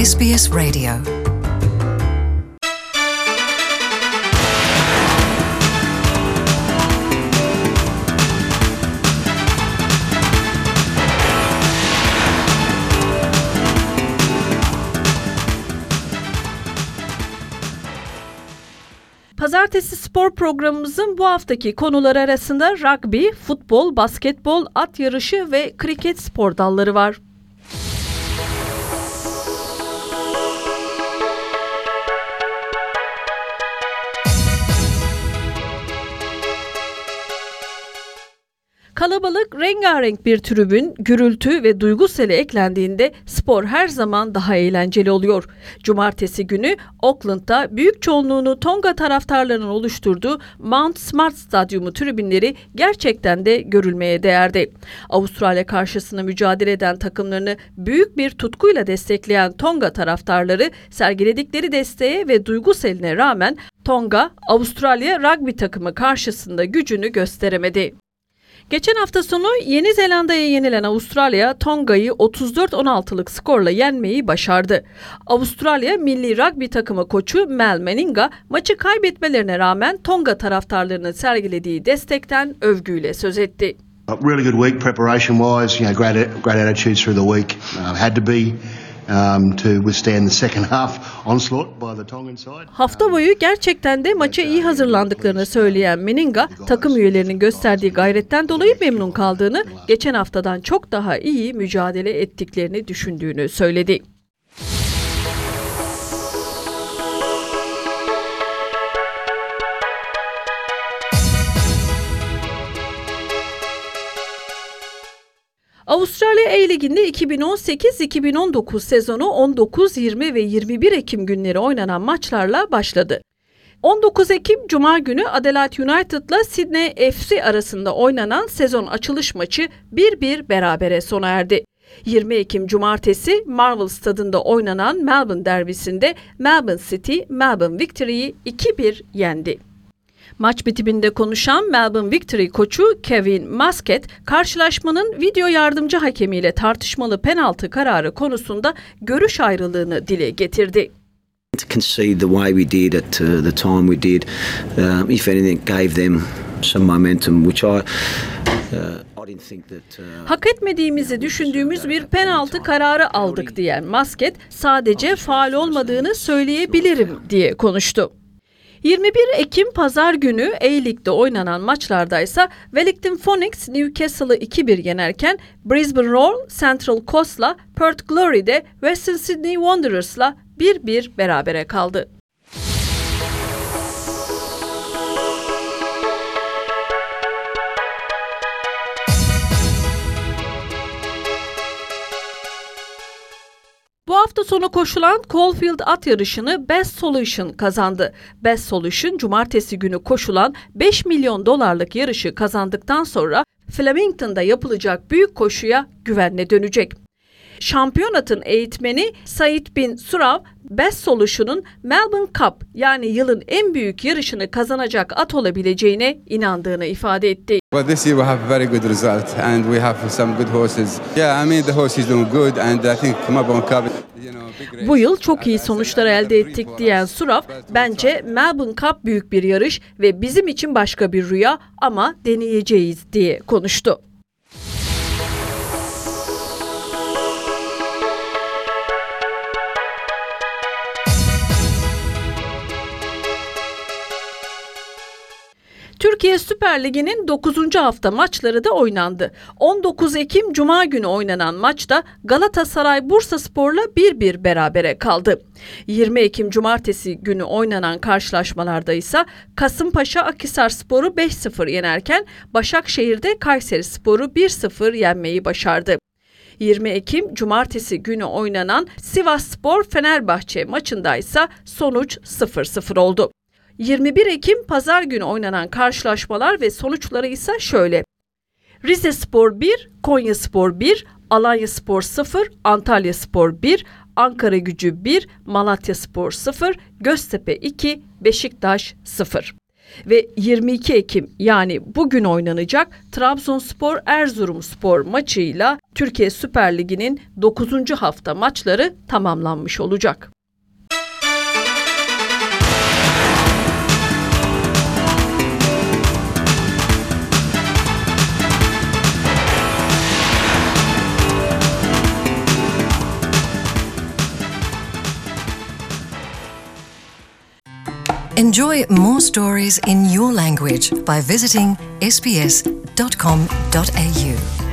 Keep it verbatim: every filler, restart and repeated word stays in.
S B S Radio. Pazartesi spor programımızın bu haftaki konuları arasında rugby, futbol, basketbol, at yarışı ve kriket spor dalları var. Kalabalık, rengarenk bir tribün, gürültü ve duygu seli eklendiğinde spor her zaman daha eğlenceli oluyor. Cumartesi günü Auckland'da büyük çoğunluğunu Tonga taraftarlarının oluşturduğu Mount Smart Stadyumu tribünleri gerçekten de görülmeye değerdi. Avustralya karşısında mücadele eden takımlarını büyük bir tutkuyla destekleyen Tonga taraftarları sergiledikleri desteğe ve duygu seline rağmen Tonga, Avustralya rugby takımı karşısında gücünü gösteremedi. Geçen hafta sonu Yeni Zelanda'ya yenilen Avustralya, Tonga'yı otuz dört on altılık skorla yenmeyi başardı. Avustralya milli rugby takımı koçu Mal Meninga, maçı kaybetmelerine rağmen Tonga taraftarlarının sergilediği destekten övgüyle söz etti. Really good week preparation wise, you know, great great attitudes through the week. Uh, had to be Um, to withstand the second half onslaught by the Tongan side. Hafta boyu gerçekten de maça iyi hazırlandıklarını söyleyen Meninga, takım üyelerinin gösterdiği gayretten dolayı memnun kaldığını, geçen haftadan çok daha iyi mücadele ettiklerini düşündüğünü söyledi. Avustralya A-Ligi'nde iki bin on sekiz iki bin on dokuz sezonu on dokuz, yirmi ve yirmi bir Ekim günleri oynanan maçlarla başladı. on dokuz Ekim Cuma günü Adelaide United'la Sydney F C arasında oynanan sezon açılış maçı bir bir berabere sona erdi. yirmi Ekim Cumartesi Marvel Stadı'nda oynanan Melbourne derbisinde Melbourne City, Melbourne Victory'yi iki bir yendi. Maç bitiminde konuşan Melbourne Victory koçu Kevin Muscat, karşılaşmanın video yardımcı hakemiyle tartışmalı penaltı kararı konusunda görüş ayrılığını dile getirdi. To concede the way we did at uh, the time we did, um, if anything, gave them some momentum, which I. Uh, Hak etmediğimizi düşündüğümüz bir penaltı kararı aldık diyen Muscat, sadece faul olmadığını söyleyebilirim diye konuştu. yirmi bir Ekim Pazar günü A-League'de oynanan maçlardaysa Wellington Phoenix Newcastle'ı iki bir yenerken Brisbane Roar Central Coast'la Perth Glory'de Western Sydney Wanderers'la bir bir berabere kaldı. Bu hafta sonu koşulan Caulfield at yarışını Best Solution kazandı. Best Solution, cumartesi günü koşulan beş milyon dolarlık yarışı kazandıktan sonra Flemington'da yapılacak büyük koşuya güvenle dönecek. Şampiyon atın eğitmeni Said bin Surav, Best Solution'un Melbourne Cup yani yılın en büyük yarışını kazanacak at olabileceğine inandığını ifade etti. Well, this year we have a very good result and we have some good horses. Yeah, I mean the horse is doing good and I think Melbourne Cup. Bu yıl çok iyi sonuçlar elde ettik diyen Surav, bence Melbourne Cup büyük bir yarış ve bizim için başka bir rüya ama deneyeceğiz diye konuştu. Türkiye Süper Ligi'nin dokuzuncu hafta maçları da oynandı. on dokuz Ekim Cuma günü oynanan maçta Galatasaray Bursaspor'la bir bir berabere kaldı. yirmi Ekim Cumartesi günü oynanan karşılaşmalarda ise Kasımpaşa Akhisarspor'u beş sıfır yenerken Başakşehir'de Kayserispor'u bir sıfır yenmeyi başardı. yirmi Ekim Cumartesi günü oynanan Sivasspor Fenerbahçe maçında ise sonuç sıfır sıfır oldu. yirmi bir Ekim Pazar günü oynanan karşılaşmalar ve sonuçları ise şöyle. Rizespor bir, Konyaspor bir, Alanyaspor sıfır, Antalyaspor bir, Ankaragücü bir, Malatyaspor sıfır, Göztepe iki, Beşiktaş sıfır. Ve yirmi iki Ekim yani bugün oynanacak Trabzonspor Erzurumspor maçıyla Türkiye Süper Ligi'nin dokuzuncu hafta maçları tamamlanmış olacak. Enjoy more stories in your language by visiting s b s dot com dot a u.